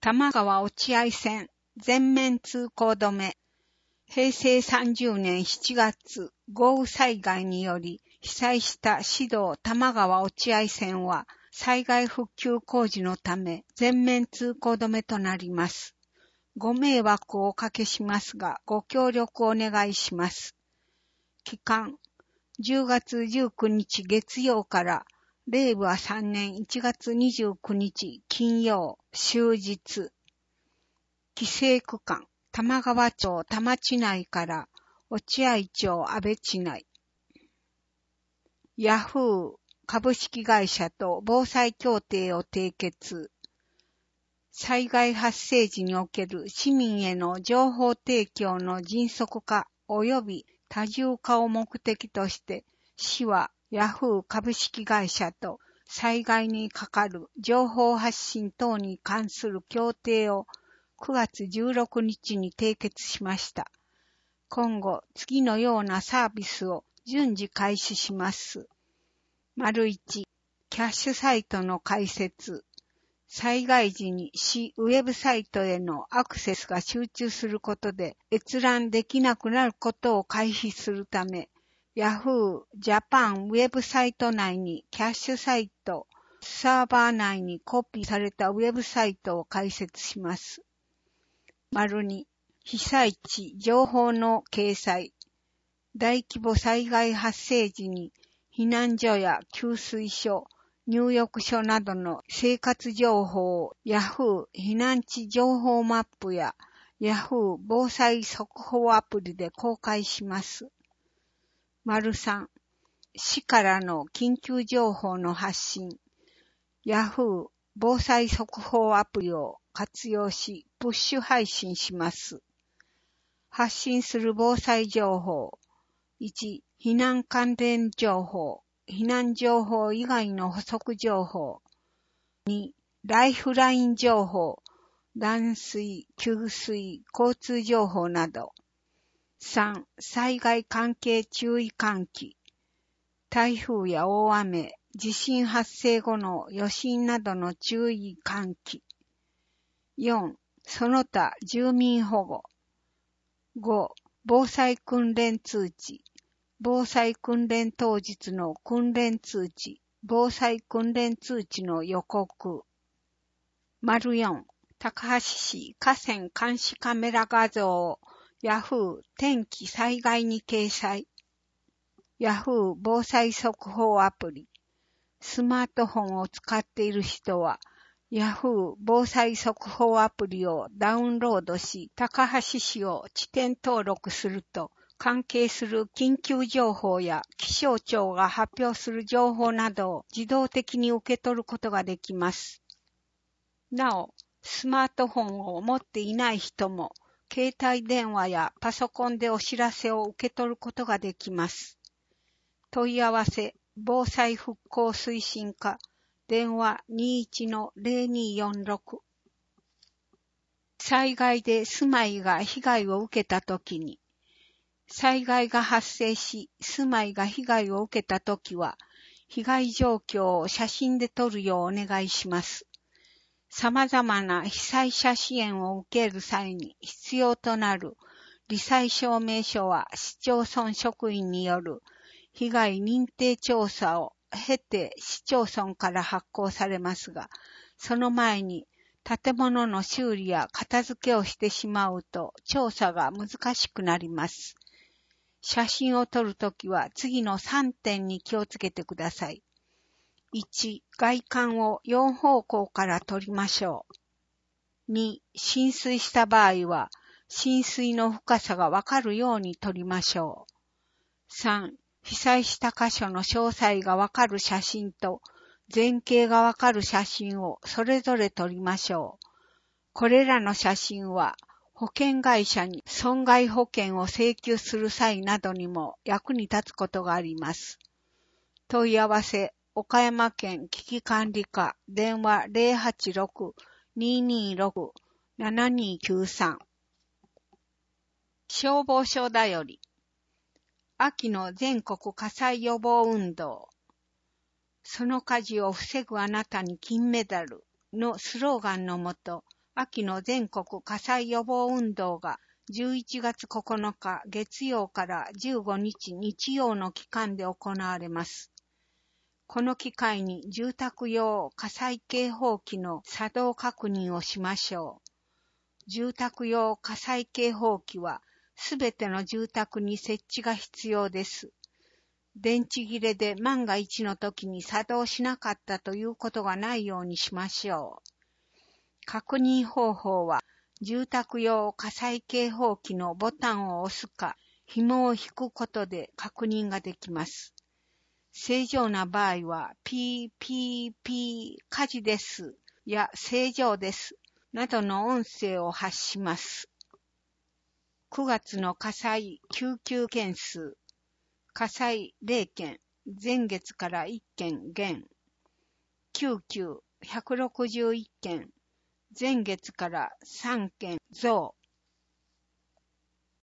多摩川落合線全面通行止め。平成30年7月、豪雨災害により被災した市道多摩川落合線は災害復旧工事のため全面通行止めとなります。ご迷惑をおかけしますが、ご協力お願いします。期間、10月19日月曜から令和3年1月29日金曜終日。規制区間、玉川町多摩地内から落合町安倍地内。ヤフー株式会社と防災協定を締結。災害発生時における市民への情報提供の迅速化及び多重化を目的として、市はヤフー株式会社と災害にかかる情報発信等に関する協定を9月16日に締結しました。今後、次のようなサービスを順次開始します。1、キャッシュサイトの開設。災害時に市ウェブサイトへのアクセスが集中することで閲覧できなくなることを回避するため、Yahoo! Japan ウェブサイト内にキャッシュサイト、サーバー内にコピーされたウェブサイトを開設します。2、被災地情報の掲載。大規模災害発生時に避難所や給水所、入浴所などの生活情報を Yahoo! 避難地情報マップや Yahoo! 防災速報アプリで公開します。3、市からの緊急情報の発信。Yahoo! 防災速報アプリを活用し、プッシュ配信します。発信する防災情報。1、避難関連情報。避難情報以外の補足情報。2、ライフライン情報。断水、給水、交通情報など。3、災害関係注意喚起。台風や大雨、地震発生後の余震などの注意喚起。4、その他住民保護。5、防災訓練通知。防災訓練当日の訓練通知。防災訓練通知の予告。4、高橋市河川監視カメラ画像をYahoo! 天気災害に掲載。Yahoo! 防災速報アプリ。スマートフォンを使っている人は、Yahoo! 防災速報アプリをダウンロードし、高橋市を地点登録すると、関係する緊急情報や気象庁が発表する情報などを自動的に受け取ることができます。なお、スマートフォンを持っていない人も、携帯電話やパソコンでお知らせを受け取ることができます。問い合わせ、防災復興推進課、電話 21-0246。災害で住まいが被害を受けたときに、災害が発生し、住まいが被害を受けたときは、被害状況を写真で撮るようお願いします。様々な被災者支援を受ける際に必要となる罹災証明書は市町村職員による被害認定調査を経て市町村から発行されますが、その前に建物の修理や片付けをしてしまうと調査が難しくなります。写真を撮るときは次の3点に気をつけてください。1、外観を4方向から撮りましょう。2、浸水した場合は浸水の深さがわかるように撮りましょう。3、被災した箇所の詳細がわかる写真と全景がわかる写真をそれぞれ撮りましょう。これらの写真は保険会社に損害保険を請求する際などにも役に立つことがあります。問い合わせ、岡山県危機管理課、電話 086-226-7293。消防署だより。秋の全国火災予防運動。その火事を防ぐあなたに金メダルのスローガンのもと、 秋の全国火災予防運動が11月9日月曜から15日日曜の期間で行われます。この機会に住宅用火災警報器の作動確認をしましょう。住宅用火災警報器はすべての住宅に設置が必要です。電池切れで万が一の時に作動しなかったということがないようにしましょう。確認方法は、住宅用火災警報器のボタンを押すか、紐を引くことで確認ができます。正常な場合は、ピーピーピー火事ですや正常ですなどの音声を発します。9月の火災救急件数、火災0件、前月から1件減。救急161件、前月から3件増。